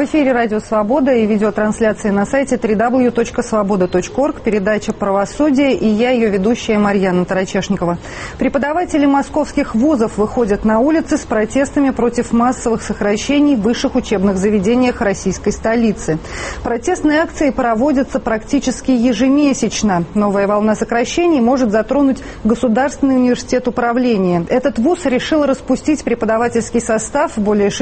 эфире «Радио Свобода» и видеотрансляции на сайте www.svoboda.org, передача «Правосудие», и я, ее ведущая Марьяна Тарачешникова. Преподаватели московских вузов выходят на улицы с протестами против массовых сокращений в высших учебных заведениях российской столицы. Протестные акции проводятся практически ежемесячно. Новая волна сокращений может затронуть Государственный университет управления. Этот вуз решил распустить преподавательский состав более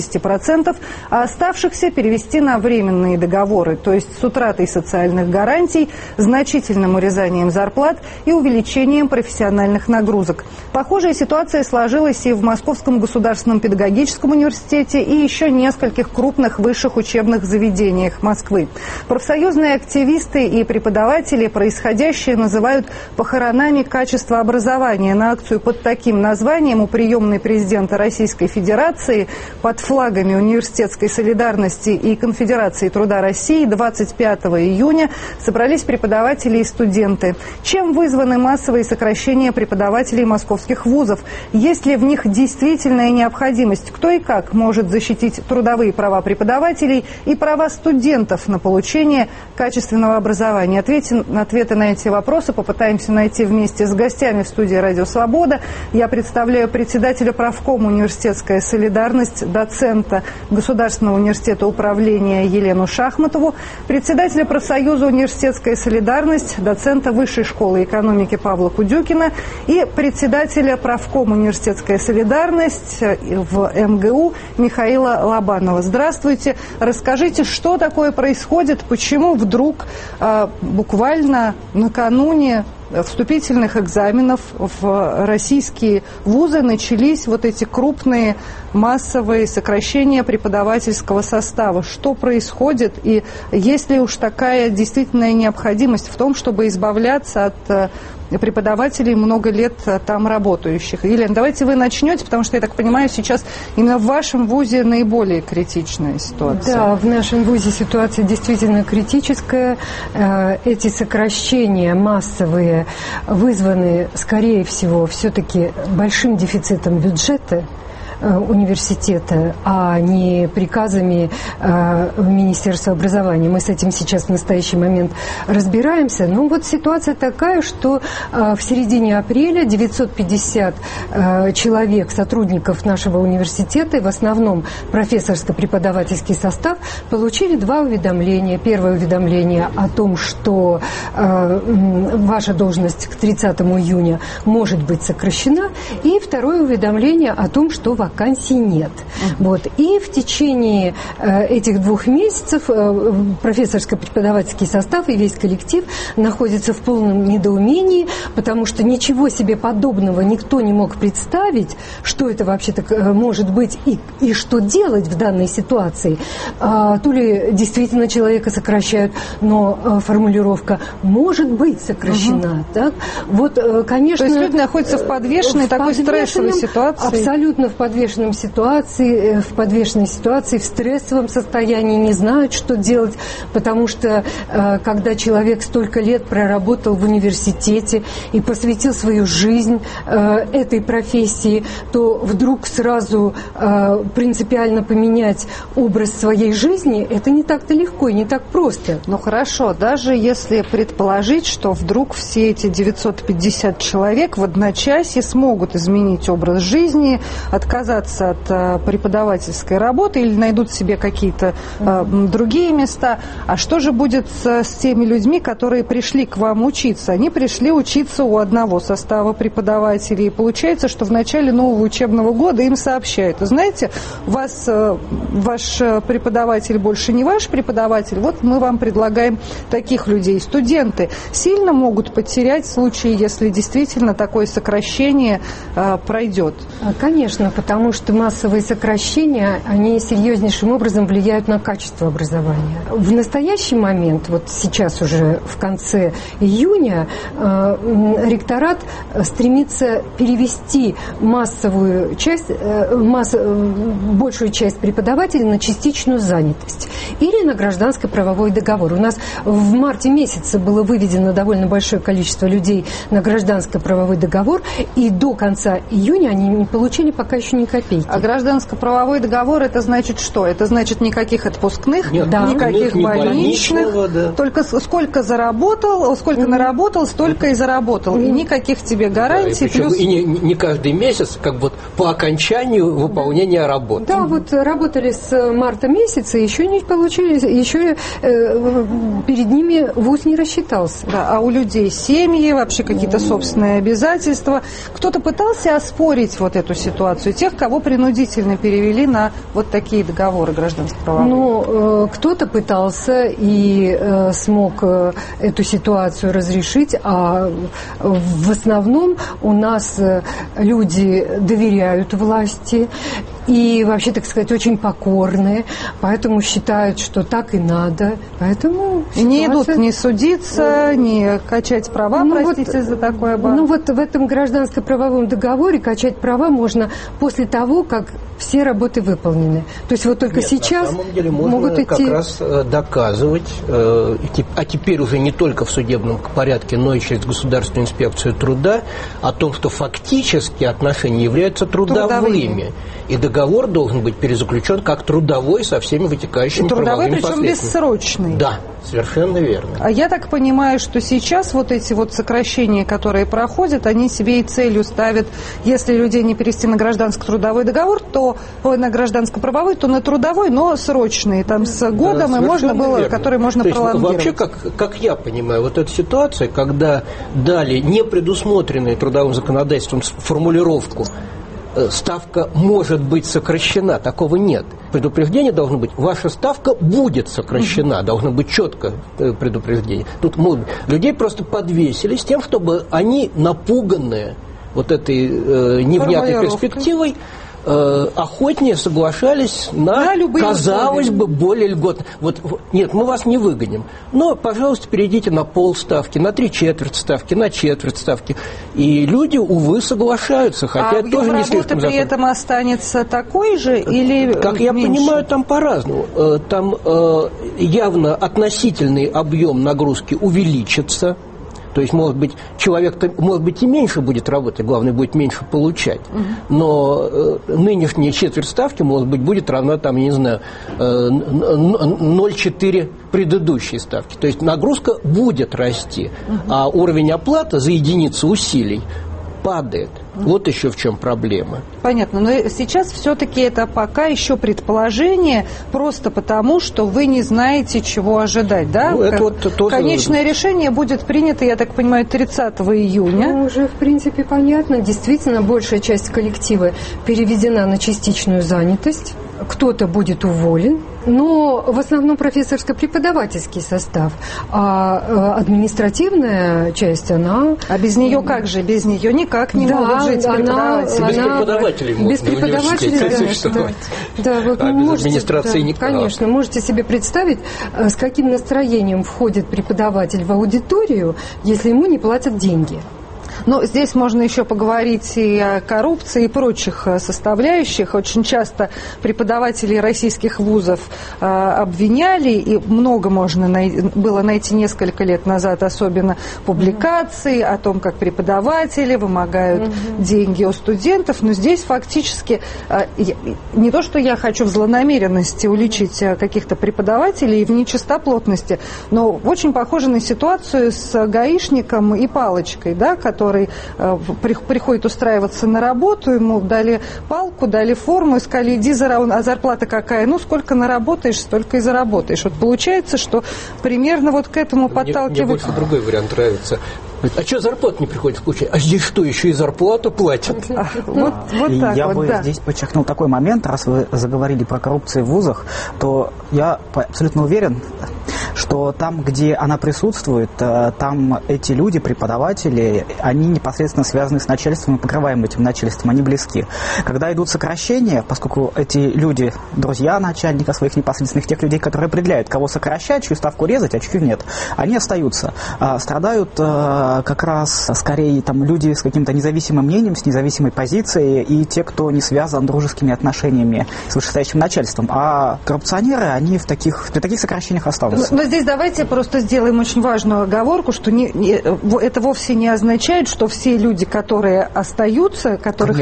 60%, а оставшихся перевести на временные договоры, то есть с утратой социальных гарантий, значительным урезанием зарплат и увеличением профессиональных нагрузок. Похожая ситуация сложилась и в Московском государственном педагогическом университете и еще нескольких крупных высших учебных заведениях Москвы. Профсоюзные активисты и преподаватели происходящее называют похоронами качества образования. На акцию под таким названием у приемной президента Российской Федерации под флагами Университетской солидарности и Конфедерации труда России 25 июня собрались преподаватели и студенты. Чем вызваны массовые сокращения преподавателей московских вузов? Есть ли в них действительная необходимость? Кто и как может защитить трудовые права преподавателей и права студентов на получение качественного образования? Ответы на эти вопросы попытаемся найти вместе с гостями в студии «Радио Свобода». Я представляю председателя правкома «Университетская солидарность», доцента Государственного университета управления Елену Шахматову, председателя профсоюза «Университетская солидарность», доцента Высшей школы экономики Павла Кудюкина и председателя правкома «Университетская солидарность» в МГУ Михаила Лобанова. Здравствуйте. Расскажите, что такое происходит, почему вдруг буквально накануне вступительных экзаменов в российские вузы начались вот эти крупные массовые сокращения преподавательского состава. Что происходит и есть ли уж такая действительная необходимость в том, чтобы избавляться от преподавателей, много лет там работающих? Елена, давайте вы начнете, потому что, я так понимаю, сейчас именно в вашем вузе наиболее критичная ситуация. Да, в нашем вузе ситуация действительно критическая. Эти сокращения массовые вызваны, скорее всего, все-таки большим дефицитом бюджета университета, а не приказами Министерства образования. Мы с этим сейчас в настоящий момент разбираемся. Но вот ситуация такая, что в середине апреля 950 человек, сотрудников нашего университета, в основном профессорско-преподавательский состав, получили два уведомления. Первое уведомление о том, что ваша должность к 30 июня может быть сокращена, и второе уведомление о том, что вакансий нет. Вот. И в течение этих 2 месяцев профессорско-преподавательский состав и весь коллектив находится в полном недоумении, потому что ничего себе подобного никто не мог представить, что это вообще-то может быть и что делать в данной ситуации. То ли действительно человека сокращают, но формулировка «может быть сокращена». Так? Вот, конечно, то есть люди находятся в подвешенной такой стрессовой ситуации? Абсолютно в подвешенной ситуации, в стрессовом состоянии, не знают, что делать, потому что когда человек столько лет проработал в университете и посвятил свою жизнь этой профессии, то вдруг сразу принципиально поменять образ своей жизни, это не так-то легко и не так просто. Ну хорошо, даже если предположить, что вдруг все эти 950 человек в одночасье смогут изменить образ жизни, отказаться от преподавательской работы или найдут себе какие-то другие места. А что же будет с теми людьми, которые пришли к вам учиться? Они пришли учиться у одного состава преподавателей. И получается, что в начале нового учебного года им сообщают: знаете, ваш преподаватель больше не ваш преподаватель, вот мы вам предлагаем таких людей. Студенты сильно могут потерять в случае, если действительно такое сокращение пройдет? Конечно, потому что массовые сокращения, они серьезнейшим образом влияют на качество образования. В настоящий момент, вот сейчас уже в конце июня, ректорат стремится перевести большую часть преподавателей на частичную занятость или на гражданско-правовой договор. У нас в марте месяце было выведено довольно большое количество людей на гражданско-правовой договор, и до конца июня они не получили пока еще ни копейки. А гражданско-правовой договор, это значит что? Это значит никаких отпускных, нет, никаких больничных, да. только сколько заработал, сколько наработал, столько и заработал. И никаких тебе гарантий. Да, и не каждый месяц, как вот по окончанию выполнения работы. Да, вот работали с марта месяца, еще не получили, еще перед ними ВУЗ не рассчитался. Да, а у людей семьи, вообще какие-то собственные обязательства. Кто-то пытался оспорить вот эту ситуацию, тех, кого принудительно перевели на вот такие договоры гражданско-правовые? Ну, кто-то пытался и смог эту ситуацию разрешить, а в основном у нас люди доверяют власти и вообще, так сказать, очень покорные, поэтому считают, что так и надо. Поэтому ситуация... Не идут ни судиться, ни качать права, простите за такое. Ну вот в этом гражданско-правовом договоре качать права можно после того, как все работы выполнены. То есть вот только сейчас на самом деле можно могут идти... как раз доказывать, а теперь уже не только в судебном порядке, но и через Государственную инспекцию труда, о том, что фактически отношения являются трудовыми. И договор должен быть перезаключен как трудовой со всеми вытекающими правовыми последствиями. Причем бессрочный. Да, совершенно верно. А я так понимаю, что сейчас вот эти вот сокращения, которые проходят, они себе и целью ставят, если людей не перевести на гражданско-трудовой договор, то на гражданско-правовой, то на трудовой, но срочный, там с годом, да, и можно было, верно. Который можно пролонгировать. Вообще, как я понимаю, вот эта ситуация, когда дали непредусмотренную трудовым законодательством формулировку, ставка может быть сокращена, такого нет. Предупреждение должно быть, ваша ставка будет сокращена, должно быть четкое предупреждение. Тут людей просто подвесили с тем, чтобы они, напуганные вот этой невнятной перспективой, охотнее соглашались на казалось бы, более льготно. Вот, нет, мы вас не выгоним, но, пожалуйста, перейдите на полставки, на 3/4 ставки, на четверть ставки. И люди, увы, соглашаются, хотя это тоже не слишком при этом останется такой же или как я меньше? Понимаю, там по-разному. Там явно относительный объем нагрузки увеличится. То есть, может быть, человек-то, может быть, и меньше будет работать, главное, будет меньше получать. Но нынешняя четверть ставки, может быть, будет равна, там, я не знаю, 0,4 предыдущей ставки. То есть нагрузка будет расти, а уровень оплаты за единицу усилий падает. Вот еще в чем проблема. Понятно, но сейчас все-таки это пока еще предположение, просто потому, что вы не знаете, чего ожидать, да? Ну, это вот тоже... Конечное решение будет принято, я так понимаю, 30 июня. Ну, уже, в принципе, понятно. Действительно, большая часть коллектива переведена на частичную занятость. Кто-то будет уволен, но в основном профессорско-преподавательский состав, а административная часть, она... А без нее как же? Без нее никак не могут жить преподаватели. Без преподавателей можно без преподавателей, да, вот а можете, без администрации никак. Конечно, можете себе представить, с каким настроением входит преподаватель в аудиторию, если ему не платят деньги. Но здесь можно еще поговорить и о коррупции, и прочих составляющих. Очень часто преподавателей российских вузов обвиняли, и много можно было найти несколько лет назад, особенно публикаций о том, как преподаватели вымогают деньги у студентов. Но здесь фактически не то, что я хочу в злонамеренности уличить каких-то преподавателей и в нечистоплотности, но очень похоже на ситуацию с гаишником и палочкой, да, который приходит устраиваться на работу, ему дали палку, дали форму и сказали, иди, а зарплата какая? Ну, сколько наработаешь, столько и заработаешь. Вот получается, что примерно вот к этому подталкивает. Мне больше другой вариант нравится. А что зарплата не приходит получать? А здесь что, еще и зарплату платят? Вот так я вот, бы здесь подчеркнул такой момент, раз вы заговорили про коррупцию в вузах, то я абсолютно уверен, что там, где она присутствует, там эти люди, преподаватели, они непосредственно связаны с начальством и покрываемым этим начальством, они близки. Когда идут сокращения, поскольку эти люди, друзья начальника своих непосредственных, тех людей, которые определяют, кого сокращать, чью ставку резать, а чью нет, они остаются. Страдают как раз скорее там люди с каким-то независимым мнением, с независимой позицией и те, кто не связан дружескими отношениями с вышестоящим начальством. А коррупционеры, они при таких сокращениях останутся. Но Но здесь давайте просто сделаем очень важную оговорку, что это вовсе не означает, что все люди, которые остаются, которых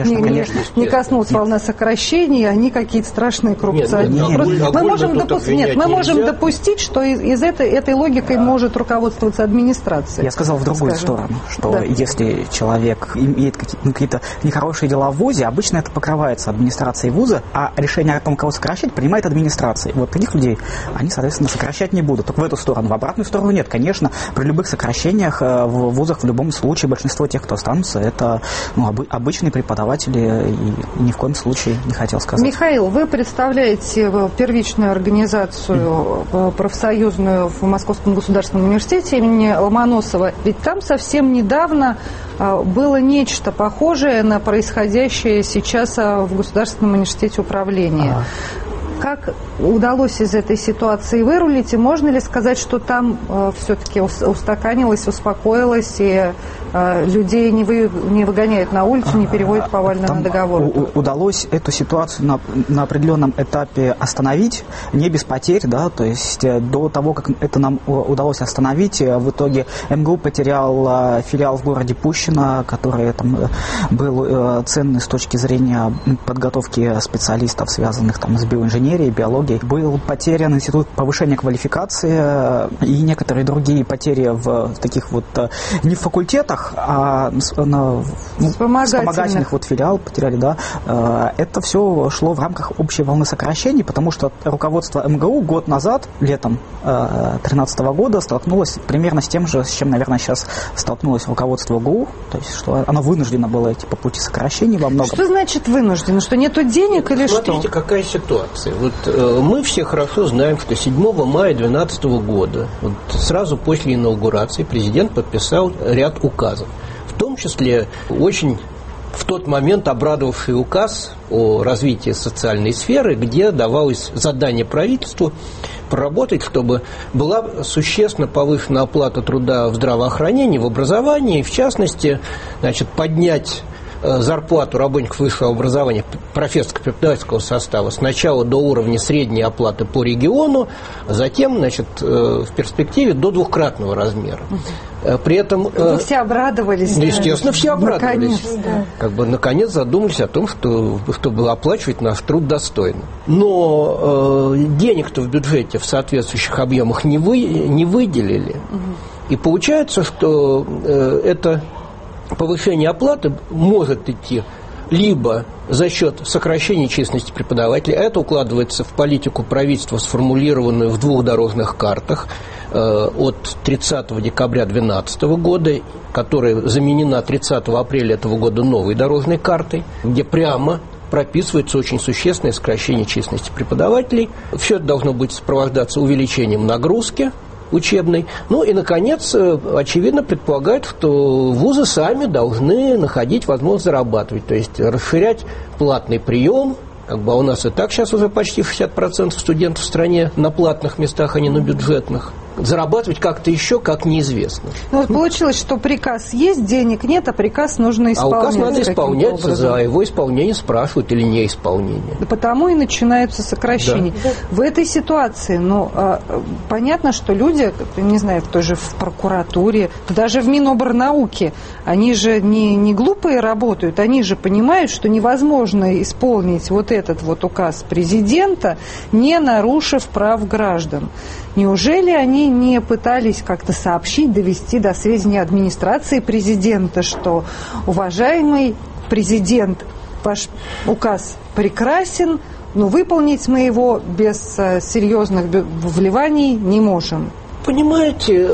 не коснулась волна сокращений, они какие-то страшные коррупционеры. Мы можем допустить, что из этой логикой может руководствоваться администрация. Я сказал в другую сторону, что если человек имеет какие-то нехорошие дела в ВУЗе, обычно это покрывается администрацией ВУЗа, а решение о том, кого сокращать, принимает администрация. Вот таких людей они, соответственно, сокращать не будут. Только в эту сторону. В обратную сторону нет. Конечно, при любых сокращениях в ВУЗах в любом случае большинство тех, кто останутся, это обычные преподаватели, и ни в коем случае не хотел сказать. Михаил, вы представляете первичную организацию профсоюзную в Московском государственном университете имени Ломоносова. Ведь там совсем недавно было нечто похожее на происходящее сейчас в Государственном университете управления. Как удалось из этой ситуации вырулить, и можно ли сказать, что там все-таки устаканилось, успокоилось, и людей не выгоняют на улицу, не переводят повально на договор? Удалось эту ситуацию на определенном этапе остановить, не без потерь, да, то есть до того, как это нам удалось остановить, в итоге МГУ потерял филиал в городе Пущино, который там был ценный с точки зрения подготовки специалистов, связанных там с биоинженерией, биологией. Был потерян институт повышения квалификации и некоторые другие потери в таких вот не в факультетах, а вспомогательных вот филиал потеряли, да. Это все шло в рамках общей волны сокращений, потому что руководство МГУ год назад, летом 2013 года, столкнулось примерно с тем же, с чем, наверное, сейчас столкнулось руководство ГУ, то есть что оно вынуждено было идти по пути сокращений во многом. Что значит вынуждено? Что нету денег или что? Смотрите, какая ситуация. Вот мы все хорошо знаем, что 7 мая 2012 года, вот сразу после инаугурации, президент подписал ряд указов. В том числе очень в тот момент обрадовавший указ о развитии социальной сферы, где давалось задание правительству проработать, чтобы была существенно повышена оплата труда в здравоохранении, в образовании, и в частности, поднять зарплату работников высшего образования профессорско-преподавательского состава сначала до уровня средней оплаты по региону, а затем, в перспективе до двукратного размера. При этом... Вы все обрадовались. Естественно, все обрадовались. Наконец задумались о том, чтобы оплачивать наш труд достойно. Но денег-то в бюджете в соответствующих объемах не выделили. И получается, что это повышение оплаты может идти либо за счет сокращения численности преподавателей, а это укладывается в политику правительства, сформулированную в 2 дорожных картах от 30 декабря 2012 года, которая заменена 30 апреля этого года новой дорожной картой, где прямо прописывается очень существенное сокращение численности преподавателей. Все это должно быть сопровождаться увеличением нагрузки учебной. И, наконец, очевидно, предполагают, что вузы сами должны находить возможность зарабатывать, то есть расширять платный прием. А у нас и так сейчас уже почти 60% студентов в стране на платных местах, а не на бюджетных. Зарабатывать как-то еще, как неизвестно. Получилось, что приказ есть, денег нет, а приказ нужно исполнять. А указ надо исполнять, за его исполнение спрашивают или неисполнение. Потому и начинаются сокращения. Да. В этой ситуации, понятно, что люди, не знаю, в прокуратуре, даже в Минобрнауке, они же не глупые работают, они же понимают, что невозможно исполнить этот указ президента, не нарушив прав граждан. Неужели они не пытались как-то сообщить, довести до сведения администрации президента, что, уважаемый президент, ваш указ прекрасен, но выполнить мы его без серьезных вливаний не можем? Понимаете,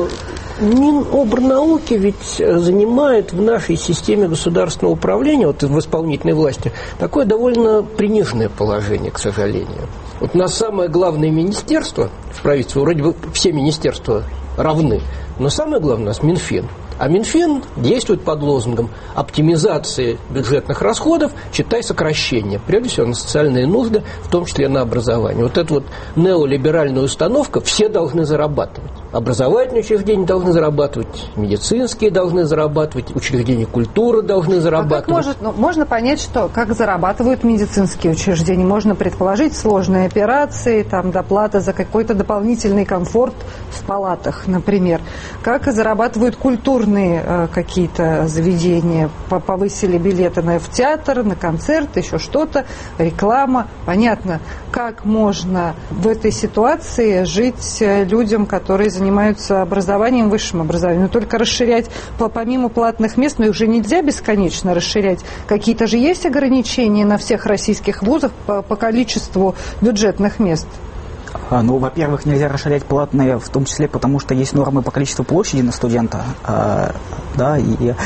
Минобрнауки ведь занимает в нашей системе государственного управления, в исполнительной власти, такое довольно приниженное положение, к сожалению. У нас самое главное министерство в правительстве, вроде бы все министерства равны, но самое главное у нас Минфин. А Минфин действует под лозунгом оптимизации бюджетных расходов, читай сокращения, прежде всего на социальные нужды, в том числе на образование. Эта неолиберальная установка, все должны зарабатывать. Образовательные учреждения должны зарабатывать, медицинские должны зарабатывать, учреждения культуры должны зарабатывать. Можно понять, что как зарабатывают медицинские учреждения. Можно предположить сложные операции, там, доплата за какой-то дополнительный комфорт в палатах, например. Как зарабатывают культурные какие-то заведения. Повысили билеты в театр, на концерт, еще что-то, реклама. Понятно, как можно в этой ситуации жить людям, которые занимаются образованием, высшим образованием. Но только расширять, помимо платных мест, но их же нельзя бесконечно расширять. Какие-то же есть ограничения на всех российских вузах по количеству бюджетных мест? Ну, во-первых, нельзя расширять платные, в том числе потому, что есть нормы по количеству площади на студента, да,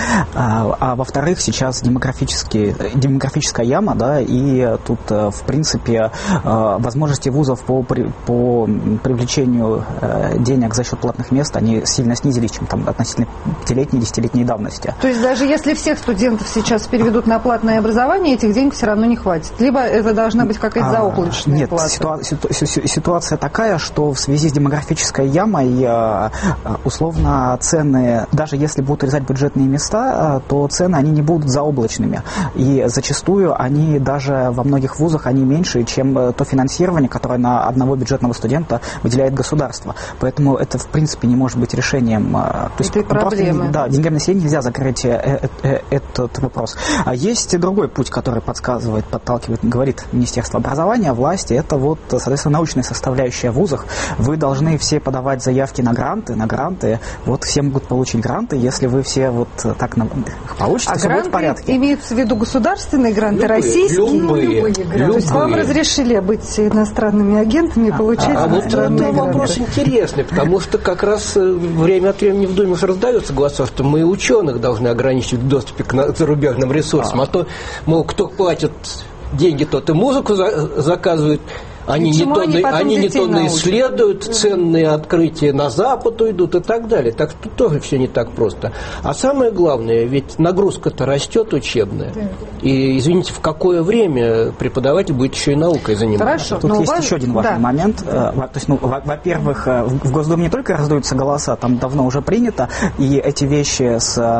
а во-вторых, сейчас демографическая яма, да, и тут, в принципе, возможности вузов по привлечению денег за счет платных мест, они сильно снизились, чем там относительно 5-летней, 10-летней давности. То есть даже если всех студентов сейчас переведут на платное образование, этих денег все равно не хватит? Либо это должна быть какая-то заоблачная плата? Нет, ситуация такая, что в связи с демографической ямой условно цены, даже если будут урезать бюджетные места, то цены они не будут заоблачными. И зачастую они даже во многих вузах они меньше, чем то финансирование, которое на одного бюджетного студента выделяет государство. Поэтому это в принципе не может быть решением. То есть проблемы. Да, деньгами населения нельзя закрыть этот вопрос. А есть другой путь, который подталкивает, говорит Министерство образования, власти, это вот, соответственно, научная составляющая в вузах. Вы должны все подавать заявки на гранты. Вот все могут получить гранты, если вы все вот так получите, все будет в порядке. Имеются в виду государственные гранты, российские? Любые. То есть вам разрешили быть иностранными агентами и получать иностранные гранты? Вопрос интересный, потому что как раз время от времени в Думе раздается голоса, что мы ученых должны ограничивать в доступе к зарубежным ресурсам, а то, мол, кто платит деньги, тот и музыку заказывает. Они не то исследуют, ценные открытия на Запад уйдут и так далее. Так что тоже все не так просто. А самое главное, ведь нагрузка-то растет учебная. Да. И, извините, в какое время преподаватель будет еще и наукой заниматься? Хорошо. Тут есть еще один важный момент. То есть, во-первых, в Госдуме не только раздаются голоса, там давно уже принято, и эти вещи,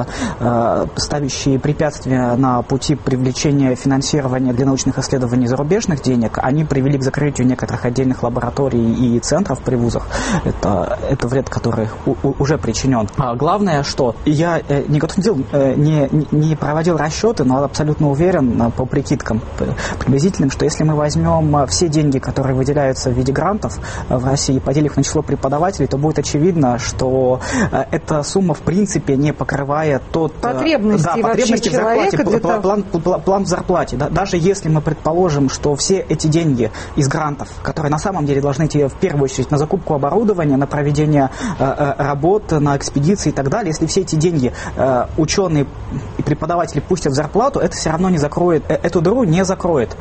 ставящие препятствия на пути привлечения финансирования для научных исследований зарубежных денег, они привели к закрытию некоторых отдельных лабораторий и центров при вузах. Это вред, который уже причинен. А главное, что я не проводил расчеты, но абсолютно уверен по прикидкам приблизительным, что если мы возьмем все деньги, которые выделяются в виде грантов в России, и поделим их на число преподавателей, то будет очевидно, что эта сумма в принципе не покрывает потребности зарплате, план в зарплате. Да, даже если мы предположим, что все эти деньги из грантов, которые на самом деле должны идти в первую очередь на закупку оборудования, на проведение работ, на экспедиции и так далее, если все эти деньги ученые и преподаватели пустят в зарплату, это все равно не закроет, эту дыру не закроет.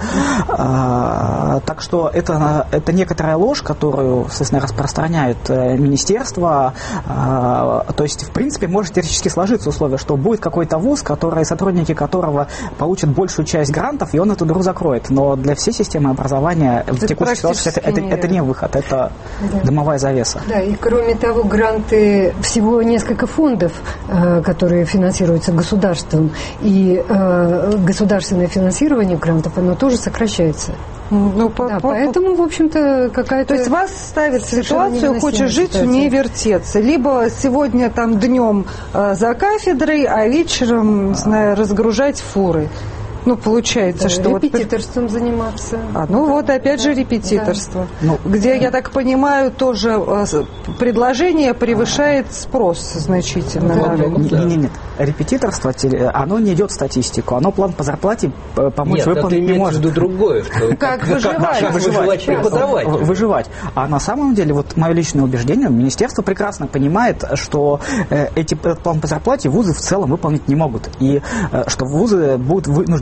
Так что это некоторая ложь, которую, соответственно, распространяет министерство. То есть, в принципе, может теоретически сложиться условие, что будет какой-то вуз, сотрудники которого получат большую часть грантов, и он эту дыру закроет. Но для всей системы образования в текущей ситуации это не выход, это дымовая завеса. Да, и кроме того, гранты, всего несколько фондов, которые финансируются государством, и государственное финансирование грантов, оно тоже сокращается. Поэтому, в общем-то, какая-то... То есть вас ставят в ситуацию, хочешь жить, не вертеться. Либо сегодня там днем за кафедрой, а вечером, не знаю, разгружать фуры. Получается, что... Репетиторством заниматься. Опять же репетиторство. Да. Где, я так понимаю, тоже предложение превышает спрос значительно. Нет. Репетиторство, оно не идет в статистику. Оно план по зарплате помочь выполнить не может. Нет, это другое. Как выживать преподавателю. Выживать. А на самом деле, мое личное убеждение, министерство прекрасно понимает, что этот план по зарплате вузы в целом выполнить не могут. И что вузы будут вынуждены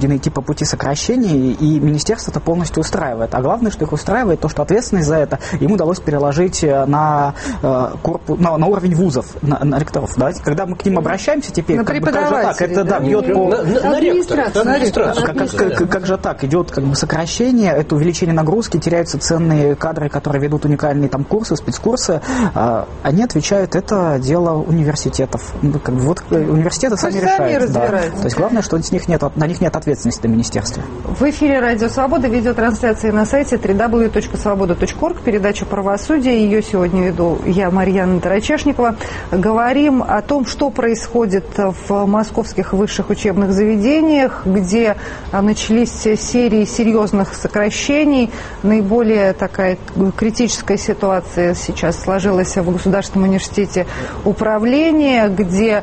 вынуждены идти по пути сокращений, и министерство это полностью устраивает. А главное, что их устраивает, то, что ответственность за это им удалось переложить на уровень вузов, на ректоров. Да? Когда мы к ним обращаемся теперь, это бьет по... На ректоров. Как же так? Идет сокращение, это увеличение нагрузки, теряются ценные кадры, которые ведут уникальные курсы, спецкурсы. Они отвечают, это дело университетов. Университеты сами решают. Да. То есть главное, что на них нет ответственности на министерстве. В эфире «Радио Свобода», видеотрансляции на сайте www.svoboda.org, передача «Правосудие». Ее сегодня веду я, Марьяна Тарачешникова. Говорим о том, что происходит в московских высших учебных заведениях, где начались серии серьезных сокращений. Наиболее такая критическая ситуация сейчас сложилась в Государственном университете управления, где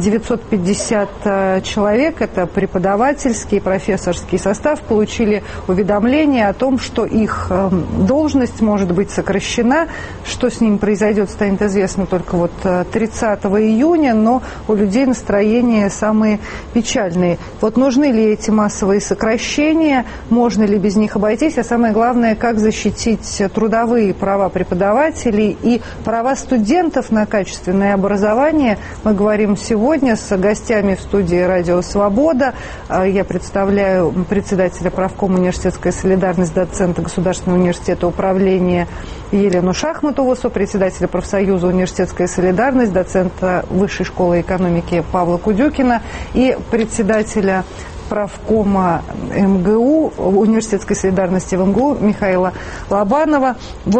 950 человек, это преподавательский и профессорский состав, получили уведомление о том, что их должность может быть сокращена. Что с ним произойдет, станет известно только 30 июня, но у людей настроения самые печальные. Нужны ли эти массовые сокращения, можно ли без них обойтись, а самое главное, как защитить трудовые права преподавателей и права студентов на качественное образование. Мы говорим сегодня с гостями в студии «Радио Свобода». Я представляю председателя правкома «Университетская солидарность», доцента Государственного университета управления Елену Шахматову, сопредседателя профсоюза «Университетская солидарность», доцента Высшей школы экономики Павла Кудюкина и председателя правкома МГУ, университетской солидарности в МГУ Михаила Лобанова.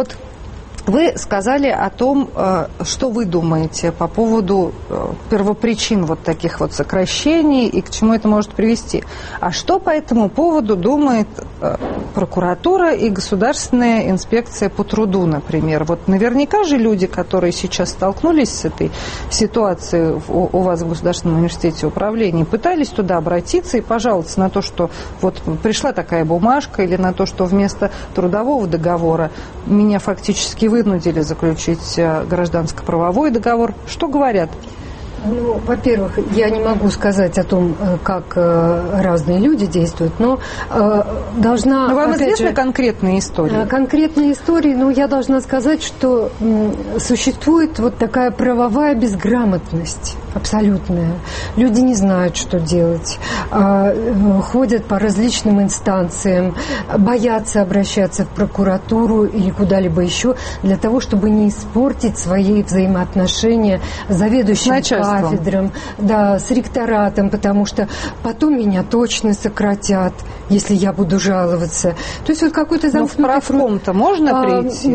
Вы сказали о том, что вы думаете по поводу первопричин таких сокращений и к чему это может привести. А что по этому поводу думает прокуратура и Государственная инспекция по труду, например? Наверняка же люди, которые сейчас столкнулись с этой ситуацией у вас в Государственном университете управления, пытались туда обратиться и пожаловаться на то, что пришла такая бумажка, или на то, что вместо трудового договора меня фактически вынудили заключить гражданско-правовой договор. Что говорят? Во-первых, я не могу сказать о том, как разные люди действуют, но должна... Но вам известны конкретные истории? Конкретные истории, я должна сказать, что существует такая правовая безграмотность абсолютная. Люди не знают, что делать, ходят по различным инстанциям, боятся обращаться в прокуратуру или куда-либо еще для того, чтобы не испортить свои взаимоотношения с заведующим кафедрам, с ректоратом, потому что потом меня точно сократят, если я буду жаловаться. То есть какой-то замкнутый круг. В правком-то можно прийти?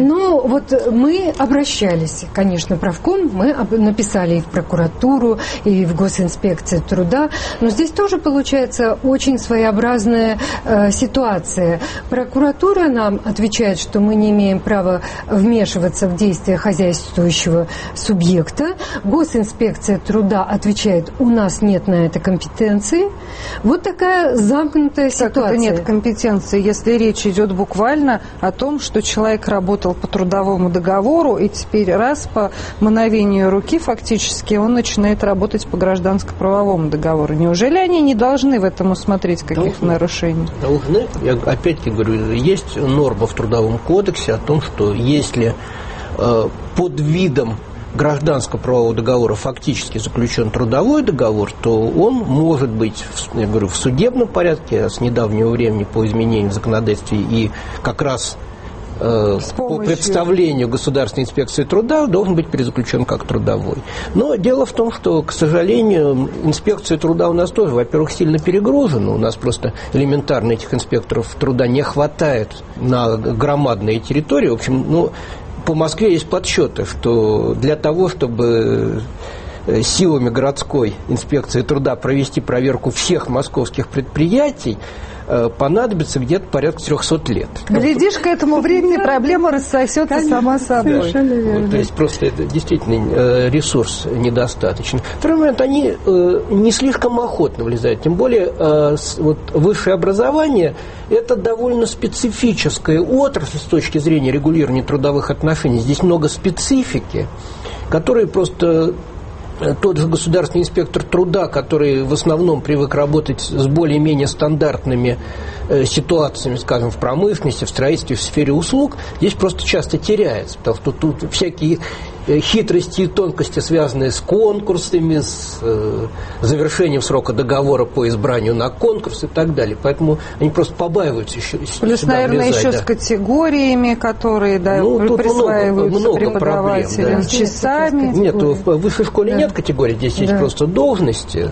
Мы обращались, конечно, в правком, мы написали и в прокуратуру, и в Госинспекцию труда, но здесь тоже получается очень своеобразная ситуация. Прокуратура нам отвечает, что мы не имеем права вмешиваться в действия хозяйствующего субъекта. Госинспекция труда отвечает, у нас нет на это компетенции. Такая замкнутая ситуация. Как это нет компетенции, если речь идет буквально о том, что человек работал по трудовому договору, и теперь раз по мановению руки фактически он начинает работать по гражданско-правовому договору. Неужели они не должны в этом усмотреть каких-то нарушений? Должны. Я опять-таки говорю, есть норма в Трудовом кодексе о том, что если под видом гражданско-правового договора фактически заключен трудовой договор, то он может быть, я говорю, в судебном порядке с недавнего времени по изменению в законодательстве и как раз по представлению Государственной инспекции труда должен быть перезаключен как трудовой. Но дело в том, что, к сожалению, инспекция труда у нас тоже, во-первых, сильно перегружена. У нас просто элементарно этих инспекторов труда не хватает на громадные территории. В общем, по Москве есть подсчеты, что для того, чтобы силами городской инспекции труда провести проверку всех московских предприятий, понадобится где-то порядка 300 лет. Глядишь, к этому времени проблема рассосется сама собой. Совершенно верно. То есть просто это действительно ресурс недостаточный. Второй момент, они не слишком охотно влезают. Тем более высшее образование – это довольно специфическая отрасль с точки зрения регулирования трудовых отношений. Здесь много специфики, которые просто тот же государственный инспектор труда, который в основном привык работать с более-менее стандартными ситуациями, скажем, в промышленности, в строительстве, в сфере услуг, здесь просто часто теряется, потому что тут всякие хитрости и тонкости, связанные с конкурсами, с завершением срока договора по избранию на конкурс и так далее. Поэтому они просто побаиваются еще. Плюс, наверное, влезать, еще с категориями, которые присваиваются много преподавателям, проблем, часами. Нет, в высшей школе нет категорий, здесь есть просто должности.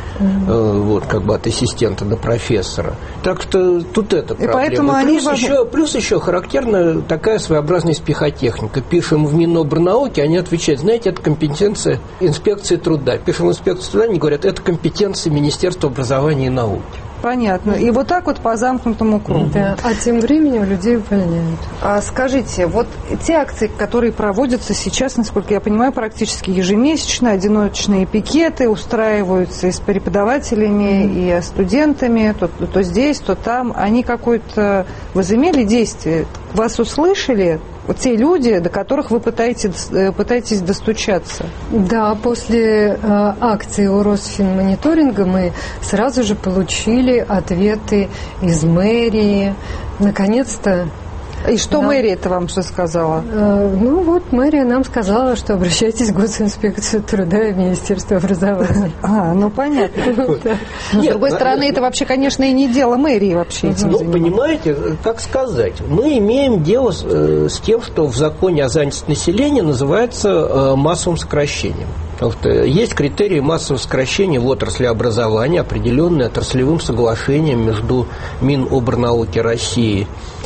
Вот, как бы от ассистента до профессора. Так что тут это проблема. Плюс еще характерна такая своеобразная спихотехника. Пишем в Минобрнауке, они отвечают, знаете, это компетенция инспекции труда. Пишем в инспекцию труда, они говорят, это компетенция Министерства образования и науки. Понятно. И вот так вот по замкнутому кругу. Да. А тем временем людей увольняют. А скажите, вот те акции, которые проводятся сейчас, насколько я понимаю, практически ежемесячно, одиночные пикеты устраиваются и с преподавателями, и студентами, то здесь, то там, они какое-то возымели действие? Вас услышали? Вот те люди, до которых вы пытаетесь достучаться? Да, после акции у Росфинмониторинга мы сразу же получили ответы из мэрии. Наконец-то. И что мэрия-то вам что сказала? Ну вот, мэрия нам сказала, что обращайтесь в Госинспекцию труда и в Министерство образования. Ну понятно. С другой стороны, это вообще, конечно, и не дело мэрии вообще этим заниматься. Ну, понимаете, как сказать, мы имеем дело с тем, что в законе о занятости населения называется массовым сокращением. Потому что есть критерии массового сокращения в отрасли образования, определенные отраслевым соглашением между Минобрнауки России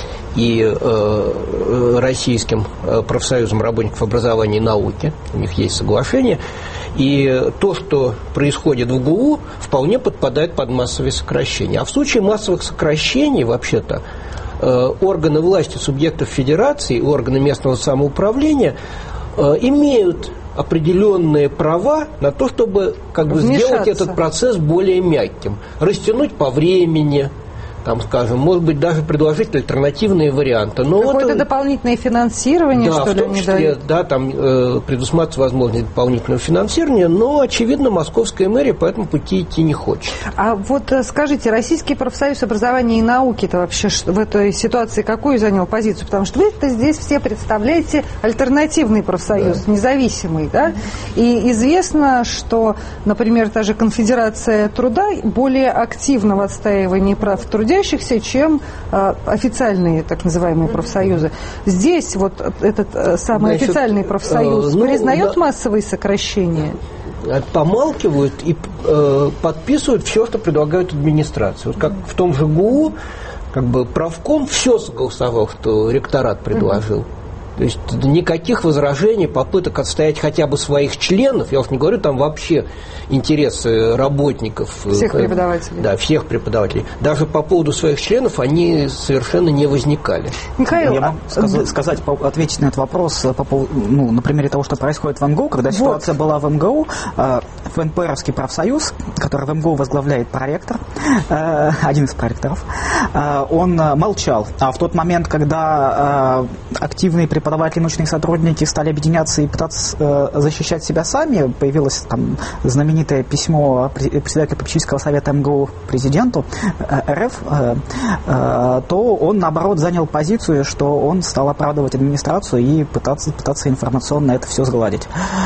и Российским профсоюзом работников образования и науки. У них есть соглашение. И то, что происходит в ГУ, вполне подпадает под массовые сокращения. А в случае массовых сокращений, вообще-то, органы власти субъектов федерации, органы местного самоуправления имеют определенные права на то, чтобы сделать этот процесс более мягким, растянуть по времени, там, скажем, может быть, даже предложить альтернативные варианты. Но какое-то дополнительное финансирование, да, что ли, они дают? Да, там предусматривается возможность дополнительного финансирования, но, очевидно, московская мэрия по этому пути идти не хочет. А вот скажите, Российский профсоюз образования и науки-то вообще в этой ситуации какую занял позицию? Потому что вы-то здесь все представляете альтернативный профсоюз, независимый, да? И известно, что, например, та же Конфедерация труда более активна в отстаивании прав трудящихся, чем официальные так называемые профсоюзы. Здесь вот этот самый официальный профсоюз признает массовые сокращения? Помалкивают и подписывают все, что предлагают администрации. Вот как в том же ГУ, правком все согласовал, что ректорат предложил. То есть никаких возражений, попыток отстоять хотя бы своих членов, я уж не говорю там вообще интересы работников. Всех преподавателей. Да, всех преподавателей. Даже по поводу своих членов они совершенно не возникали. Михаил, я могу ответить на этот вопрос по поводу, на примере того, что происходит в МГУ. Когда ситуация была в МГУ, ФНПРовский профсоюз, который в МГУ возглавляет проректор, один из проректоров, он молчал. А в тот момент, когда активные преподаватели, научные сотрудники стали объединяться и пытаться защищать себя сами, появилось там знаменитое письмо председателя попечительского совета МГУ президенту РФ, то он, наоборот, занял позицию, что он стал оправдывать администрацию и пытаться информационно это все сгладить.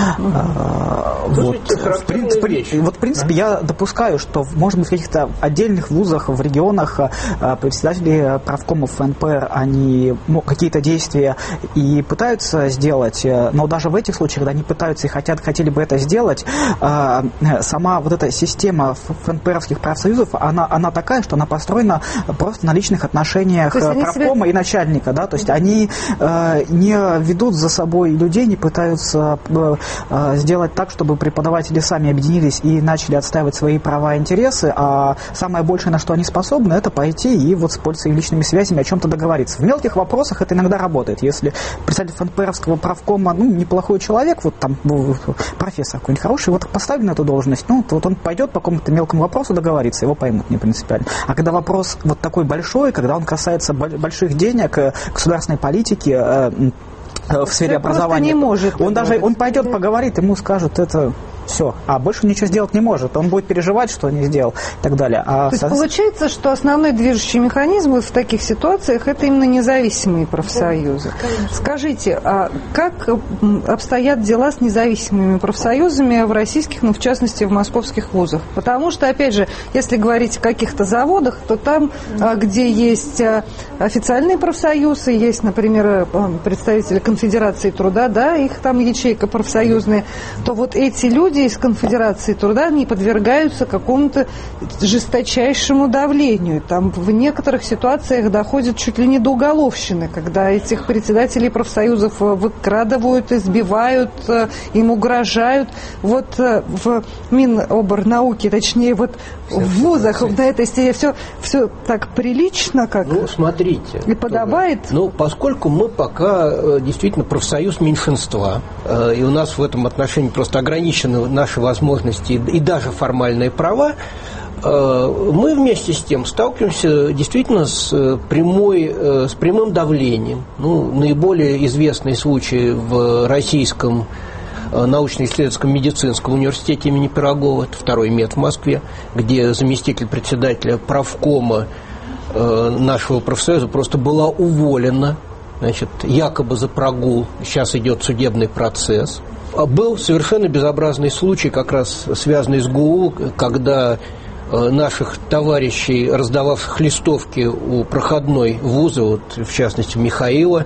В принципе, я допускаю, что, может быть, в каких-то отдельных вузах, в регионах председатели правкомов ФНПР, они какие-то действия и пытаются сделать, но даже в этих случаях, когда они пытаются и хотели бы это сделать, сама вот эта система ФНПРовских профсоюзов, она такая, что она построена просто на личных отношениях правкома и начальника, да, то есть они не ведут за собой людей, не пытаются сделать так, чтобы преподаватели сами объединились и начали отстаивать свои права и интересы, а самое большее, на что они способны, это пойти и вот с своими личными связями о чем-то договориться. В мелких вопросах это иногда работает. Если представитель ФНПРовского правкома, неплохой человек, вот там профессор какой-нибудь хороший, вот поставили на эту должность, вот он пойдет по какому-то мелкому вопросу договориться, его поймут, не принципиально. А когда вопрос вот такой большой, когда он касается больших денег, государственной политики в сфере образования, он пойдет поговорит, ему скажут, это Все. А больше ничего сделать не может. Он будет переживать, что не сделал и так далее. То есть получается, что основной движущий механизм в таких ситуациях – это именно независимые профсоюзы. Да, скажите, а как обстоят дела с независимыми профсоюзами в российских, ну, в частности, в московских вузах? Потому что, опять же, если говорить о каких-то заводах, то там, где есть официальные профсоюзы, есть, например, представители Конфедерации труда, да, их там ячейка профсоюзная, то вот эти люди из Конфедерации труда не подвергаются какому-то жесточайшему давлению. Там в некоторых ситуациях доходит чуть ли не до уголовщины, когда этих председателей профсоюзов выкрадывают, избивают, им угрожают. Вот в Миноборнауке, точнее, вот в вузах на этой стене все так прилично, как смотрите, и подобает. Поскольку мы пока действительно профсоюз меньшинства, и у нас в этом отношении просто ограничены наши возможности и даже формальные права, мы вместе с тем сталкиваемся действительно с прямым давлением. Наиболее известный случай в Российском научно-исследовательском медицинском университете имени Пирогова, это второй мед в Москве, где заместитель председателя правкома нашего профсоюза просто была уволена, якобы за прогул. Сейчас идет судебный процесс. Был совершенно безобразный случай, как раз связанный с ГУ, когда наших товарищей, раздававших листовки у проходной вуза, в частности Михаила,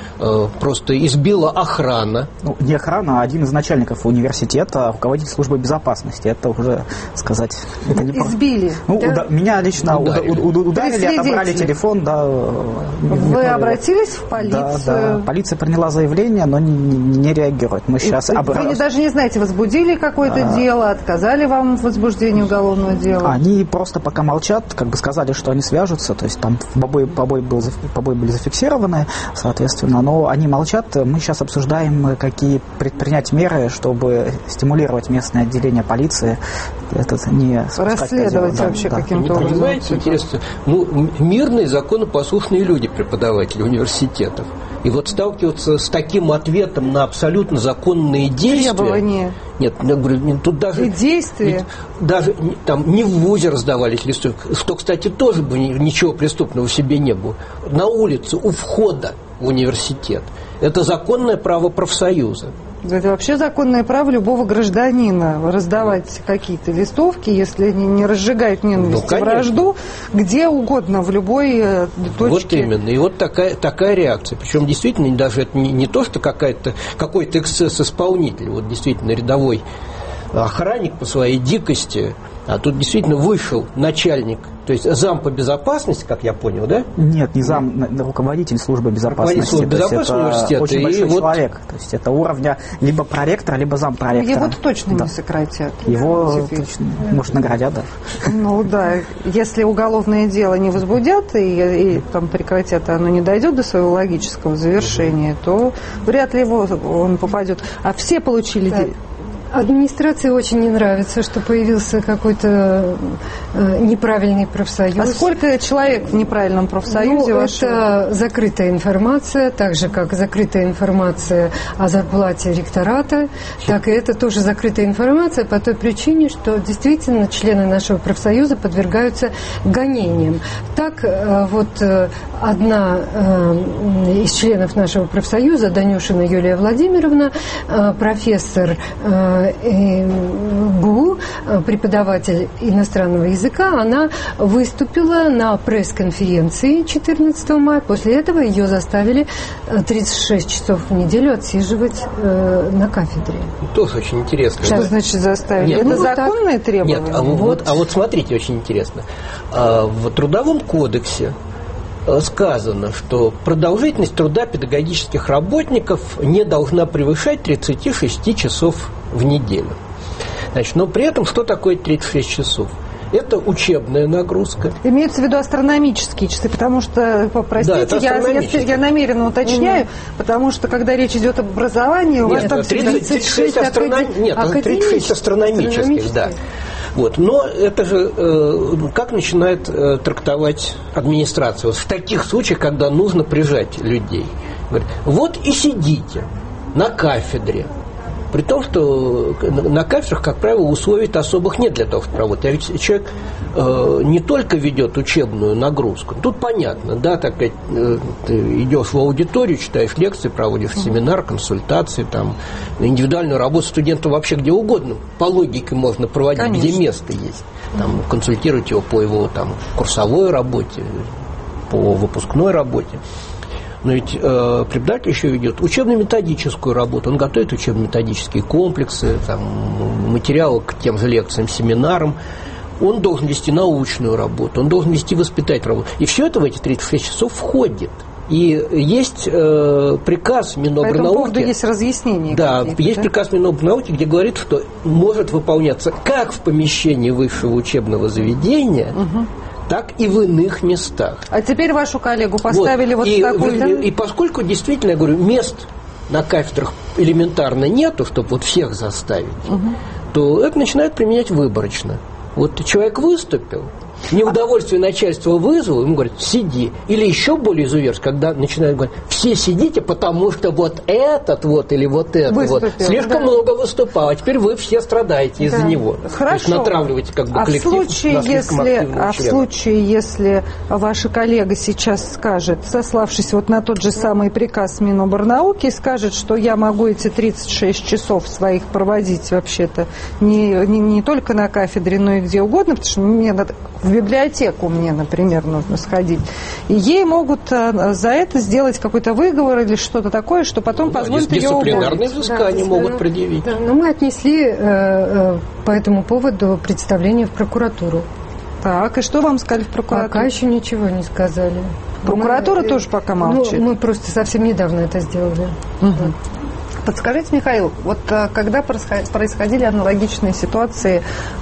просто избила охрана. Не охрана, а один из начальников университета, руководитель службы безопасности. Это уже сказать... Это не избили? Меня лично ударили, отобрали телефон. Да, вы обратились в полицию? Да. Полиция приняла заявление, но не реагирует. Мы сейчас... Вы даже не знаете, возбудили какое-то дело, отказали вам в возбуждении уголовного дела? Они просто пока молчат, сказали, что они свяжутся. То есть там побои были зафиксированы, соответственно. Но они молчат. Мы сейчас обсуждаем, какие предпринять меры, чтобы стимулировать местное отделение полиции. Это не расследовать вообще каким-то образом. Понимаете, интересно, мирные, законопослушные люди, преподаватели университетов. И вот сталкиваться с таким ответом на абсолютно законные действия... Требования. Нет, я говорю, тут даже... И действия. Даже там не в ВУЗе раздавались листовки, что, кстати, тоже бы ничего преступного в себе не было. На улице, у входа в университет. Это законное право профсоюза. Это вообще законное право любого гражданина раздавать какие-то листовки, если не разжигают ненависть и вражду, где угодно, в любой точке. Вот именно. И вот такая реакция. Причем действительно даже это не то, что какой-то эксцесс исполнителя, вот действительно рядовой охранник по своей дикости, а тут действительно вышел начальник, то есть зам по безопасности, как я понял, да? Нет, не зам, руководитель службы безопасности. Службы безопасности университета. Очень большой человек. То есть это уровня либо проректора, либо зампроректора. Его точно не сократят. Его точно, может, наградят даже. Ну да, если уголовное дело не возбудят и там прекратят, оно не дойдет до своего логического завершения, то вряд ли он попадет. А все получили... Да. Администрации очень не нравится, что появился какой-то неправильный профсоюз. А сколько человек в неправильном профсоюзе? Это закрытая информация, так же, как закрытая информация о зарплате ректората, так и это тоже закрытая информация по той причине, что действительно члены нашего профсоюза подвергаются гонениям. Так вот одна из членов нашего профсоюза, Данюшина Юлия Владимировна, профессор ГУ, преподаватель иностранного языка, она выступила на пресс-конференции 14 мая. После этого ее заставили 36 часов в неделю отсиживать на кафедре. Тоже очень интересно. Что значит заставили? Нет, это законные требования? Нет, вот смотрите, очень интересно. В Трудовом кодексе сказано, что продолжительность труда педагогических работников не должна превышать 36 часов в неделю. Значит, но при этом что такое 36 часов? Это учебная нагрузка. Имеется в виду астрономические часы, потому что, простите, да, я намеренно уточняю, потому что, когда речь идет об образовании, у вас там 36 астрономических, да. Вот. Но это же как начинает трактовать администрация? Вот в таких случаях, когда нужно прижать людей. Говорит, вот и сидите на кафедре При том, что на кафедрах, как правило, условий особых нет для того, чтобы работать. А ведь человек не только ведет учебную нагрузку. Тут понятно, да, так сказать, ты идешь в аудиторию, читаешь лекции, проводишь семинар, консультации, там, индивидуальную работу студента вообще где угодно. По логике можно проводить, конечно, где место есть. Там, консультировать его по его там, курсовой работе, по выпускной работе. Но ведь преподаватель еще ведет учебно-методическую работу. Он готовит учебно-методические комплексы, там, материалы к тем же лекциям, семинарам. Он должен вести научную работу, он должен вести воспитательную работу. И все это в эти 36 часов входит. И есть приказ Минобрнауки. По этому поводу есть разъяснение. Да, есть приказ Минобрнауки, где говорит, что может выполняться как в помещении высшего учебного заведения, так и в иных местах. А теперь вашу коллегу поставили вот такой... И поскольку действительно, я говорю, мест на кафедрах элементарно нету, чтобы вот всех заставить, то это начинают применять выборочно. Вот человек выступил, неудовольствие начальства вызвало, ему говорят, сиди. Или еще более изуверски, когда начинают говорить, все сидите, потому что вот этот вот или вот этот выступил, вот слишком много выступал, а теперь вы все страдаете из-за него. Хорошо. То есть натравливаете как бы коллектив на слишком активного члена. В случае, если ваша коллега сейчас скажет, сославшись вот на тот же самый приказ Минобрнауки, скажет, что я могу эти 36 часов своих проводить вообще-то не только на кафедре, но и где угодно, потому что мне надо... В библиотеку мне, например, нужно сходить. И ей могут за это сделать какой-то выговор или что-то такое, что потом позволит ее уволить. Дисциплинарные взыскания могут предъявить. Да, но мы отнесли по этому поводу представление в прокуратуру. Так, и что вам сказали в прокуратуре? Пока еще ничего не сказали. Прокуратура тоже пока молчит? Мы просто совсем недавно это сделали. Подскажите, Михаил, вот когда происходили аналогичные ситуации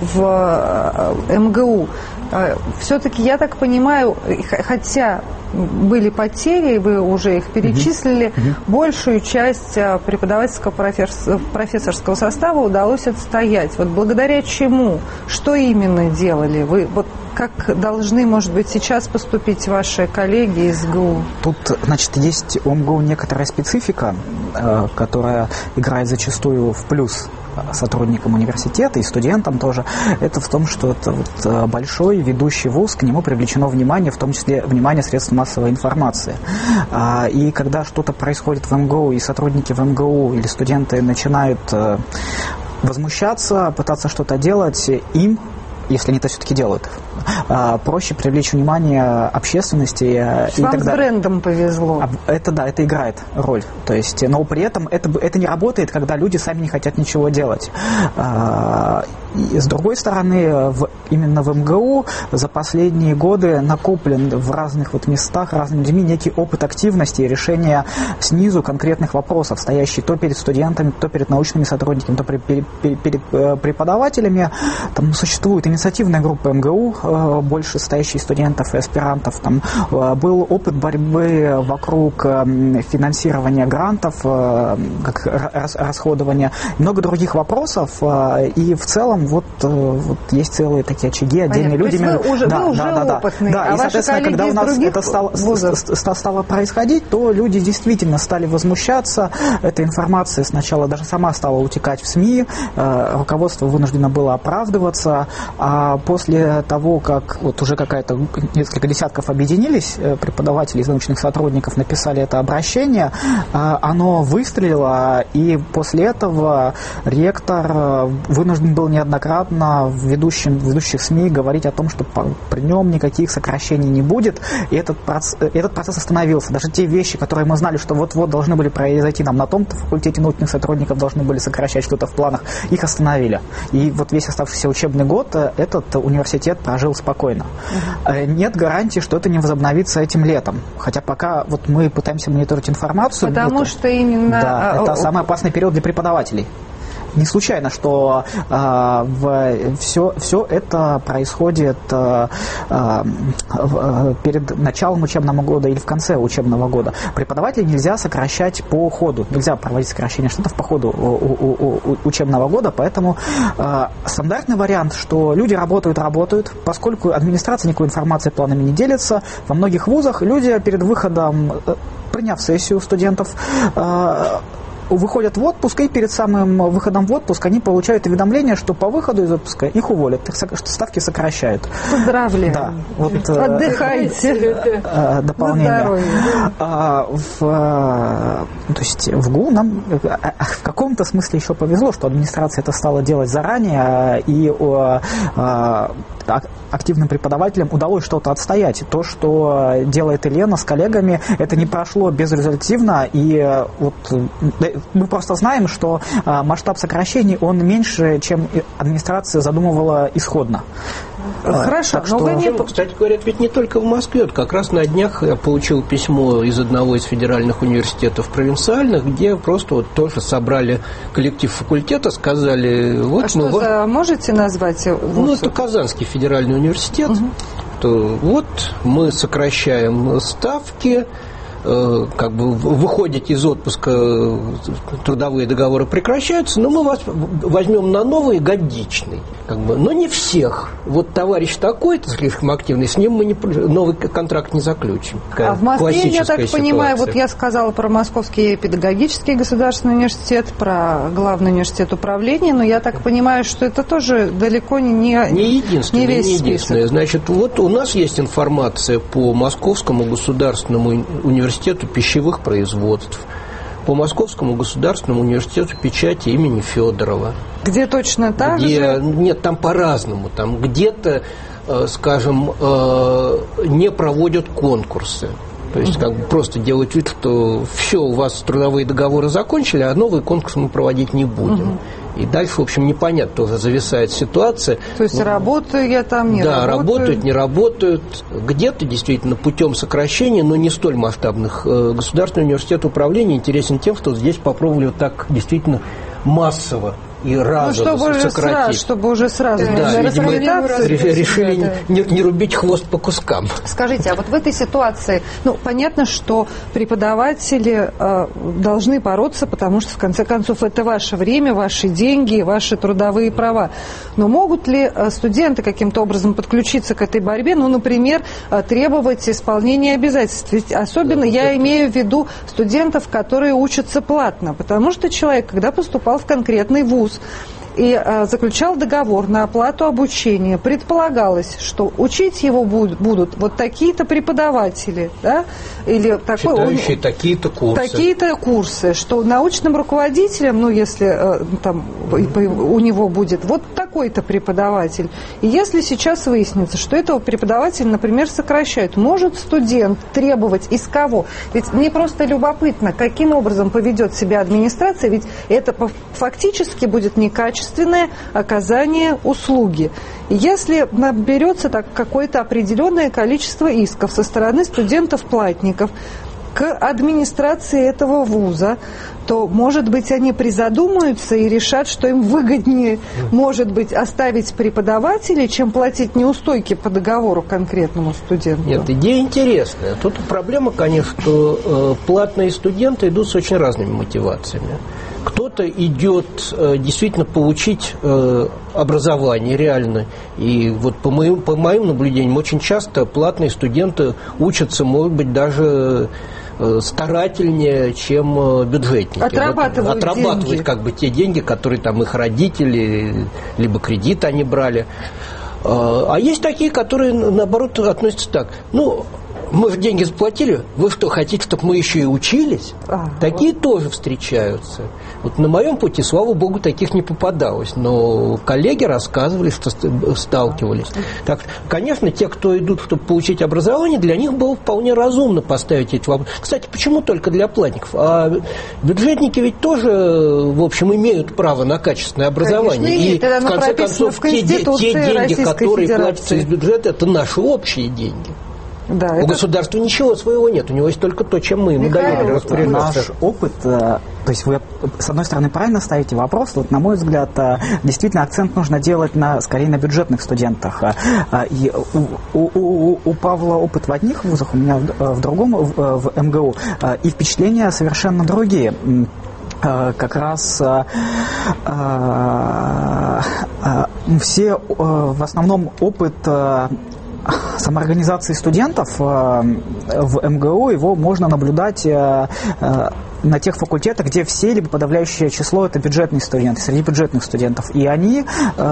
в МГУ, все-таки, я так понимаю, хотя были потери, вы уже их перечислили, большую часть преподавательского профессорского состава удалось отстоять. Вот благодаря чему? Что именно делали? Вы вот как должны, может быть, сейчас поступить ваши коллеги из ГУ? Тут, значит, есть у МГУ некоторая специфика, которая играет зачастую в плюс сотрудникам университета и студентам тоже. Это в том, что это вот большой ведущий вуз, к нему привлечено внимание, в том числе внимание средств массовой информации. И когда что-то происходит в МГУ, и сотрудники в МГУ или студенты начинают возмущаться, пытаться что-то делать, им, если они это все-таки делают, проще привлечь внимание общественности. Вам с брендом повезло. Это да, это играет роль. То есть, но при этом это не работает, когда люди сами не хотят ничего делать. И с другой стороны, именно в МГУ за последние годы накоплен в разных вот местах, разными людьми некий опыт активности и решения снизу конкретных вопросов, стоящие то перед студентами, то перед научными сотрудниками, то перед преподавателями. Там существует инициативная группа МГУ, больше состоящая из студентов и аспирантов. Там был опыт борьбы вокруг финансирования грантов, как расходования, много других вопросов. И в целом вот есть целые такие очаги, отдельные люди. Вы уже опытные, да, и, соответственно, когда у нас это стало происходить, то люди действительно стали возмущаться. Эта информация сначала даже сама стала утекать в СМИ, руководство вынуждено было оправдываться, а после того, как вот уже несколько десятков объединились, преподаватели из научных сотрудников написали это обращение, оно выстрелило, и после этого ректор вынужден был неоднократно в ведущих СМИ говорить о том, что при нем никаких сокращений не будет, и этот процесс остановился. Даже те вещи, которые мы знали, что вот-вот должны были произойти нам на том-то факультете научных сотрудников, должны были сокращать что-то в планах, их остановили. И вот весь оставшийся учебный год этот университет прожил спокойно. Нет гарантии, что это не возобновится этим летом. Хотя пока вот мы пытаемся мониторить информацию. Потому что именно... Да, это самый опасный период для преподавателей. Не случайно, что все это происходит перед началом учебного года или в конце учебного года. Преподавателей нельзя сокращать по ходу, нельзя проводить сокращение штатов по ходу учебного года, поэтому стандартный вариант, что люди работают, поскольку администрация никакой информацией планами не делится, во многих вузах люди перед выходом, приняв сессию студентов, выходят в отпуск, и перед самым выходом в отпуск они получают уведомление, что по выходу из отпуска их уволят, что ставки сокращают. Поздравляю. Да, вот, отдыхайте. Дополнение. То есть в ГУ нам в каком-то смысле еще повезло, что администрация это стала делать заранее, и активным преподавателям удалось что-то отстоять. То, что делает Елена с коллегами, это не прошло безрезультативно, и вот мы просто знаем, что масштаб сокращений, он меньше, чем администрация задумывала исходно. Хорошо, так что, кстати говоря, ведь не только в Москве. Вот как раз на днях я получил письмо из одного из федеральных университетов провинциальных, где просто вот тоже собрали коллектив факультета, сказали... Вот, можете назвать? Это Казанский федеральный университет. То вот мы сокращаем ставки, как бы выходите из отпуска, трудовые договоры прекращаются, но мы вас возьмем на новый годичный. Как бы, но не всех. Вот товарищ такой-то слишком активный, с ним мы новый контракт не заключим. А в Москве, я так понимаю, вот я сказала про Московский педагогический государственный университет, про главный университет управления, но я так понимаю, что это тоже далеко не весь список. Значит, вот у нас есть информация по Московскому государственному университету пищевых производств, по Московскому государственному университету печати имени Федорова. Где точно так же? Нет, там по-разному. Там где-то, скажем, не проводят конкурсы. То есть как бы просто делают вид, что все, у вас трудовые договоры закончили, а новый конкурс мы проводить не будем. И дальше, в общем, непонятно, тоже зависает ситуация. То есть работаю я там, не работаю? Да, работают, не работают. Где-то действительно путем сокращения, но не столь масштабных. Государственный университет управления интересен тем, что здесь попробовали вот так действительно массово и разово сократить. Чтобы уже сразу решили не рубить хвост по кускам. Скажите, а вот в этой ситуации, понятно, что преподаватели должны бороться, потому что, в конце концов, это ваше время, ваши деньги, ваши трудовые права. Но могут ли студенты каким-то образом подключиться к этой борьбе, например, требовать исполнения обязательств? Ведь особенно я имею в виду студентов, которые учатся платно, потому что человек, когда поступал в конкретный вуз, и заключал договор на оплату обучения, предполагалось, что учить его будут вот такие-то преподаватели, да, или читающие такие-то курсы, что научным руководителем, если там у него будет вот такой-то преподаватель, и если сейчас выяснится, что этого преподавателя, например, сокращают, может студент требовать из кого? Ведь мне просто любопытно, каким образом поведет себя администрация, ведь это фактически будет некачественное оказание услуги. Если наберется какое-то определенное количество исков со стороны студентов-платников к администрации этого вуза, то, может быть, они призадумаются и решат, что им выгоднее, может быть, оставить преподавателей, чем платить неустойки по договору конкретному студенту. Нет, идея интересная. Тут проблема, конечно, что платные студенты идут с очень разными мотивациями. Кто-то идет действительно получить образование реально. И вот по моим наблюдениям, очень часто платные студенты учатся, может быть, даже старательнее, чем бюджетники. Отрабатывают деньги. Как бы те деньги, которые там их родители, либо кредит они брали. А есть такие, которые, наоборот, относятся так. Мы же деньги заплатили, вы что, хотите, чтобы мы еще и учились? Такие тоже встречаются. Вот на моем пути, слава богу, таких не попадалось. Но коллеги рассказывали, что сталкивались. Так, конечно, те, кто идут, чтобы получить образование, для них было вполне разумно поставить эти вопросы. Кстати, почему только для платников? А бюджетники ведь тоже, в общем, имеют право на качественное образование. Конечно, и, в конце концов, те деньги, которые платятся из бюджета, это наши общие деньги. Да, у государства ничего своего нет, у него есть только то, чем мы ему даем. Наш опыт, то есть вы, с одной стороны, правильно ставите вопрос, вот, на мой взгляд, действительно акцент нужно делать скорее на бюджетных студентах. И у Павла опыт в одних вузах, у меня в другом, в МГУ, и впечатления совершенно другие. Как раз все в основном опыт самоорганизации студентов в МГУ его можно наблюдать на тех факультетах, где все либо подавляющее число это бюджетные студенты, среди бюджетных студентов. И они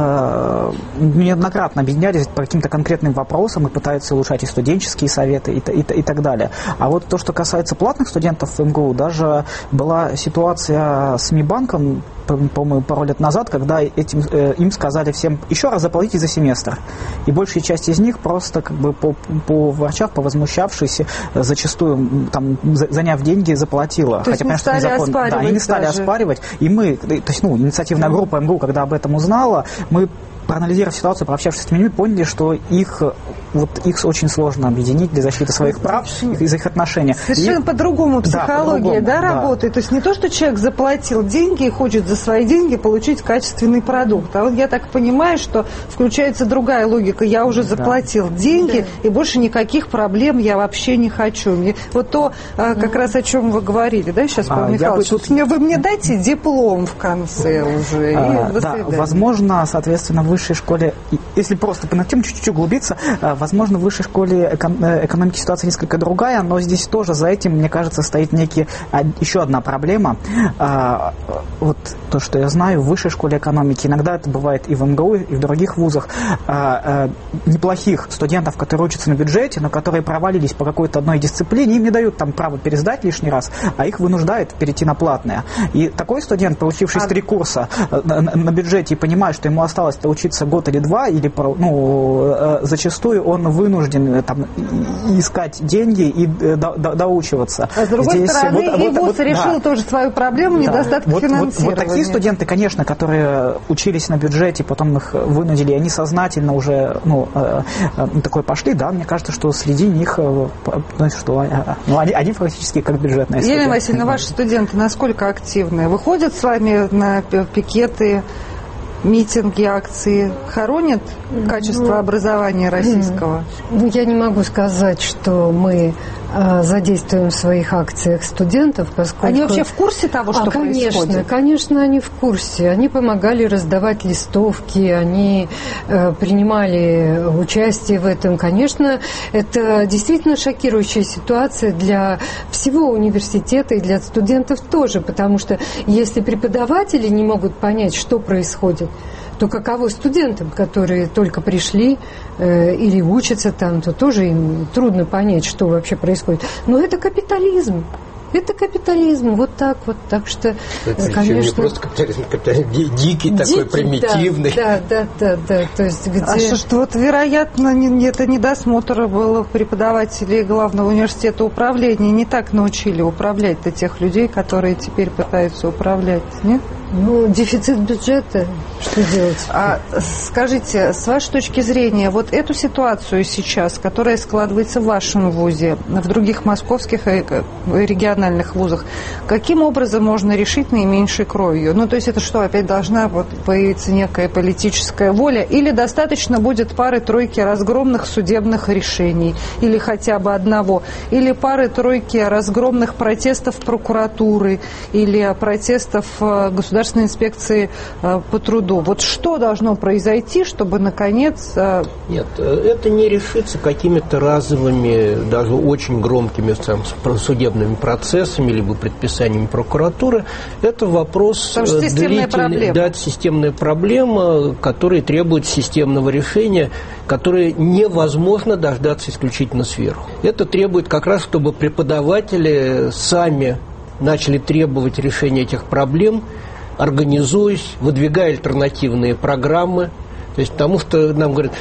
неоднократно объединялись по каким-то конкретным вопросам и пытаются улучшать и студенческие советы и так далее. А вот то, что касается платных студентов в МГУ, даже была ситуация с МИБанком, по-моему, пару лет назад, когда им сказали всем еще раз заплатите за семестр. И большая часть из них просто как бы поворчав, повозмущавшись, зачастую там, заняв деньги, заплатила. То есть не стали оспаривать. Да, они не стали оспаривать. И мы, то есть, инициативная группа МГУ, когда об этом узнала, мы, проанализировав ситуацию, пообщавшись с людьми, поняли, что их очень сложно объединить для защиты своих прав и за их отношения. Совершенно по-другому психология работает. То есть не то, что человек заплатил деньги и хочет за свои деньги получить качественный продукт. А вот я так понимаю, что включается другая логика. Я уже заплатил деньги, и больше никаких проблем я вообще не хочу. Вот то, как раз о чем вы говорили, да, сейчас, Павел Михайлович? Вы мне дайте диплом в конце уже. Да, возможно, соответственно, в высшей школе, если просто на тему чуть-чуть углубиться, возможно, в высшей школе экономики ситуация несколько другая, но здесь тоже за этим, мне кажется, стоит еще одна проблема. Вот то, что я знаю, в высшей школе экономики, иногда это бывает и в МГУ, и в других вузах, неплохих студентов, которые учатся на бюджете, но которые провалились по какой-то одной дисциплине, им не дают там право пересдать лишний раз, а их вынуждают перейти на платное. И такой студент, получивший 3 курса на бюджете и понимая, что ему осталось учиться год или 2, или зачастую он вынужден там искать деньги и доучиваться. А с другой стороны, ВУЗ решил тоже свою проблему недостатка финансирования. Вот такие студенты, конечно, которые учились на бюджете, потом их вынудили, они сознательно уже такой пошли, да, мне кажется, что среди них, они практически как бюджетные студенты. Елена Васильевна, ваши студенты насколько активны? Выходят с вами на пикеты, митинги, акции, хоронят качество образования российского? Я не могу сказать, что мы задействуем в своих акциях студентов, поскольку... Они вообще в курсе того, что происходит? Конечно, они в курсе. Они помогали раздавать листовки, они принимали участие в этом. Конечно, это действительно шокирующая ситуация для всего университета и для студентов тоже, потому что если преподаватели не могут понять, что происходит, то каково студентам, которые только пришли или учатся там, то тоже им трудно понять, что вообще происходит. Но это капитализм. Это капитализм, вот так вот. Так что, это конечно... не просто капитализм, дикий такой, примитивный. Да. То есть, где... А что вот, вероятно, это недосмотр был преподавателей главного университета управления. Не так научили управлять-то тех людей, которые теперь пытаются управлять, нет? Дефицит бюджета, что делать? Скажите, с вашей точки зрения, вот эту ситуацию сейчас, которая складывается в вашем вузе, в других московских и региональных вузах, каким образом можно решить наименьшей кровью? То есть это что, опять должна появиться некая политическая воля? Или достаточно будет пары-тройки разгромных судебных решений? Или хотя бы одного? Или пары-тройки разгромных протестов прокуратуры? Или протестов государственной инспекции по труду? Вот что должно произойти, чтобы, наконец... Нет, это не решится какими-то разовыми, даже очень громкими судебными процессами, либо предписаниями прокуратуры. Это вопрос длительный. Да, это системная проблема, которая требует системного решения, которое невозможно дождаться исключительно сверху. Это требует как раз, чтобы преподаватели сами начали требовать решения этих проблем, организуясь, выдвигая альтернативные программы. То есть потому что нам говорят,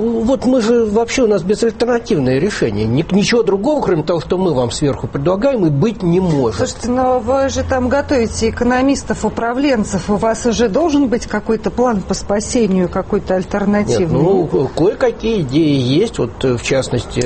мы же вообще у нас безальтернативное решение. Ничего другого, кроме того, что мы вам сверху предлагаем, и быть не может. Слушайте, но вы же там готовите экономистов, управленцев. У вас уже должен быть какой-то план по спасению, какой-то альтернативный? Нет, кое-какие идеи есть. Вот, в частности,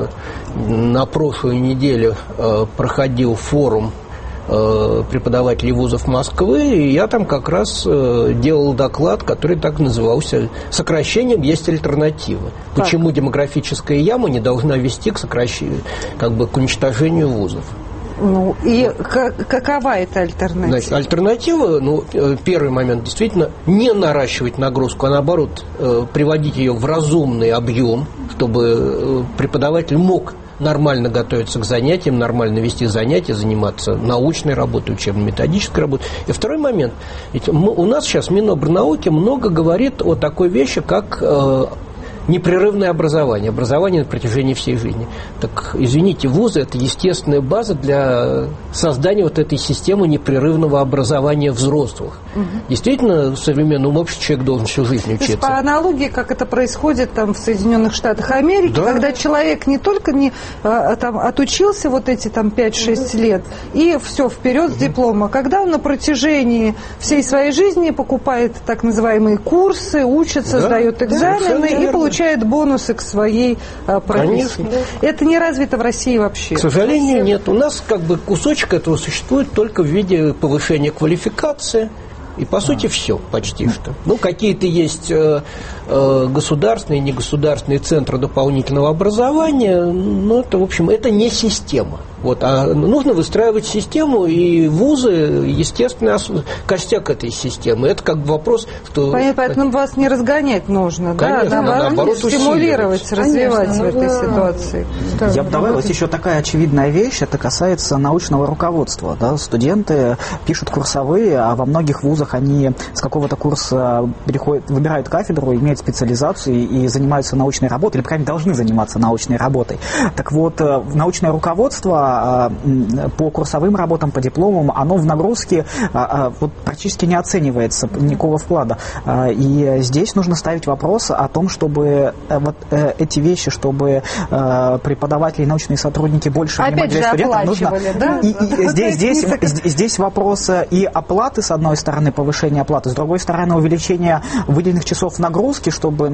на прошлой неделе проходил форум преподавателей вузов Москвы, и я там как раз делал доклад, который так назывался «Сокращением есть альтернатива». Почему демографическая яма не должна вести к сокращению, к уничтожению вузов? Ну, и какова эта альтернатива? Значит, альтернатива, первый момент, действительно, не наращивать нагрузку, а наоборот, приводить ее в разумный объем, чтобы преподаватель мог нормально готовиться к занятиям, нормально вести занятия, заниматься научной работой, учебно-методической работой. И второй момент. Ведь у нас сейчас Минобрнауки много говорит о такой вещи, как непрерывное образование на протяжении всей жизни. Так, извините, вузы – это естественная база для создания вот этой системы непрерывного образования взрослых. Действительно, в современном обществе человек должен всю жизнь учиться. То есть, по аналогии, как это происходит там в Соединенных Штатах Америки, да, когда человек не только отучился вот эти 5-6 лет и все, вперед с дипломом, а когда он на протяжении всей своей жизни покупает так называемые курсы, учится, сдает экзамены и получает бонусы к своей профессии. Конечно. Это не развито в России вообще. К сожалению, нет. У нас кусочек этого существует только в виде повышения квалификации. И, по сути, все почти что. Какие-то есть государственные и негосударственные центры дополнительного образования, но это, в общем, это не система. А нужно выстраивать систему, и вузы, естественно, костяк этой системы. Это вопрос, что... Поэтому вас не разгонять нужно, конечно, наоборот, стимулировать, развивать в этой ситуации. Я бы добавил, есть еще такая очевидная вещь, это касается научного руководства. Да? Студенты пишут курсовые, а во многих вузах они с какого-то курса выбирают кафедру, имеют специализацию и занимаются научной работой, или, по крайней мере, должны заниматься научной работой. Так вот, научное руководство по курсовым работам, по дипломам, оно в нагрузке практически не оценивается, никакого вклада. И здесь нужно ставить вопрос о том, чтобы эти вещи, чтобы преподаватели и научные сотрудники больше внимания для студентов нужно. Да? И здесь вопрос и оплаты, с одной стороны, повышения оплаты, с другой стороны, увеличение выделенных часов нагрузки, чтобы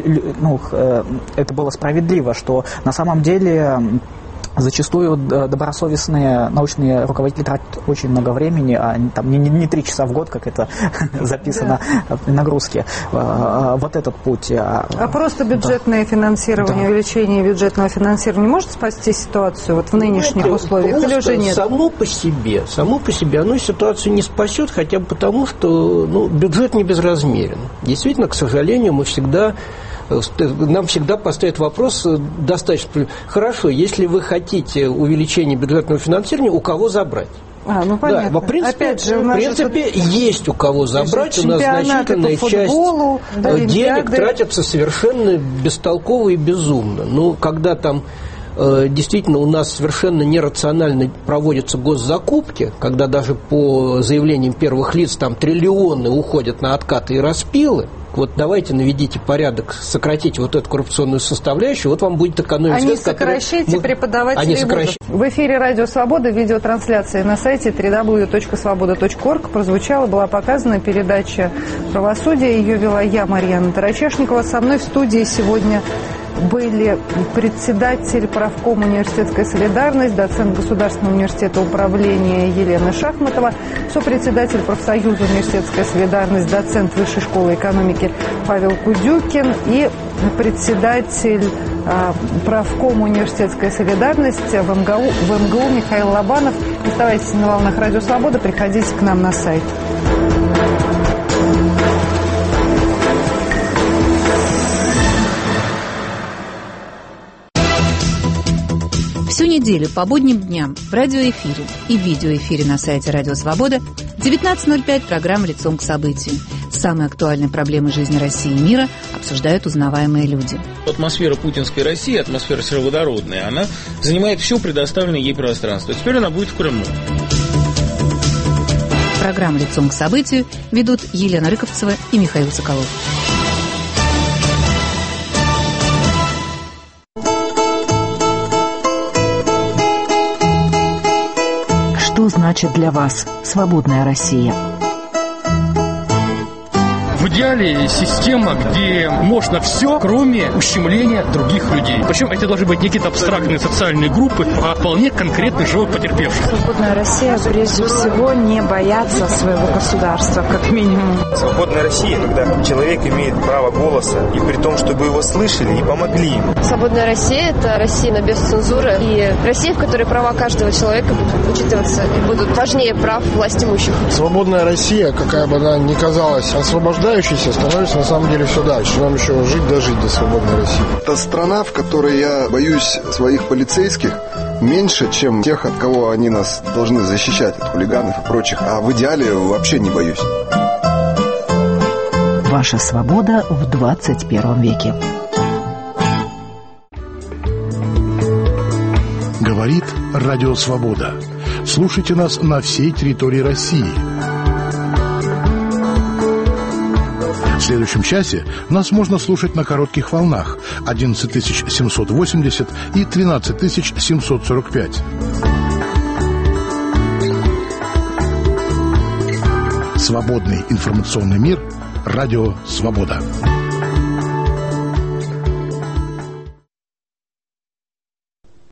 это было справедливо, что на самом деле зачастую добросовестные научные руководители тратят очень много времени, а не 3 часа в год, как это записано в нагрузке. Вот этот путь. А просто бюджетное финансирование, увеличение бюджетного финансирования может спасти ситуацию в нынешних условиях или уже нет? Само по себе оно ситуацию не спасет, хотя бы потому, что бюджет не безразмерен. Действительно, к сожалению, нам всегда поставят вопрос достаточно. Хорошо, если вы хотите увеличения бюджетного финансирования, у кого забрать? Понятно. Да, в принципе, есть у кого забрать. У нас значительная часть денег тратится совершенно бестолково и безумно. Когда там действительно у нас совершенно нерационально проводятся госзакупки, когда даже по заявлениям первых лиц там триллионы уходят на откаты и распилы. Давайте наведите порядок, сократите эту коррупционную составляющую, вам будет экономить средств, сокращайте преподавателей вузов. В эфире «Радио Свобода», видеотрансляция на сайте www.svoboda.org была показана передача «Правосудие». Ее вела я, Марьяна Тарачешникова. Со мной в студии сегодня были председатель правкома «Университетская солидарность», доцент Государственного университета управления Елена Шахматова, сопредседатель профсоюза «Университетская солидарность», доцент Высшей школы экономики Павел Кудюкин и председатель правкома «Университетская солидарность» в МГУ Михаил Лобанов. Оставайтесь на волнах «Радио Свобода», приходите к нам на сайт. Всю неделю по будним дням в радиоэфире и видеоэфире на сайте «Радио Свобода» 19:05 программа «Лицом к событию». Самые актуальные проблемы жизни России и мира обсуждают узнаваемые люди. Атмосфера путинской России, атмосфера сероводородная, она занимает все предоставленное ей пространство. Теперь она будет в Крыму. Программу «Лицом к событию» ведут Елена Рыковцева и Михаил Соколов. Что значит для вас свободная Россия? В идеале система, где можно все, кроме ущемления других людей. Причем это должны быть не какие-то абстрактные социальные группы, а вполне конкретный живой потерпевший. Свободная Россия, прежде всего, не боятся своего государства, как минимум. Свободная Россия, когда человек имеет право голоса, и при том, чтобы его слышали и помогли ему. Свободная Россия – это Россия без цензуры, и Россия, в которой права каждого человека будут учитываться и будут важнее прав власть имущих. Свободная Россия, какая бы она ни казалась освобождающейся, становится на самом деле все дальше. Нам еще жить до свободной России. Это страна, в которой я боюсь своих полицейских меньше, чем тех, от кого они нас должны защищать, от хулиганов и прочих. А в идеале вообще не боюсь. Ваша свобода в 21 веке. Говорит Радио Свобода. Слушайте нас на всей территории России. В следующем часе нас можно слушать на коротких волнах 11780 и 13745. Свободный информационный мир. Радио Свобода.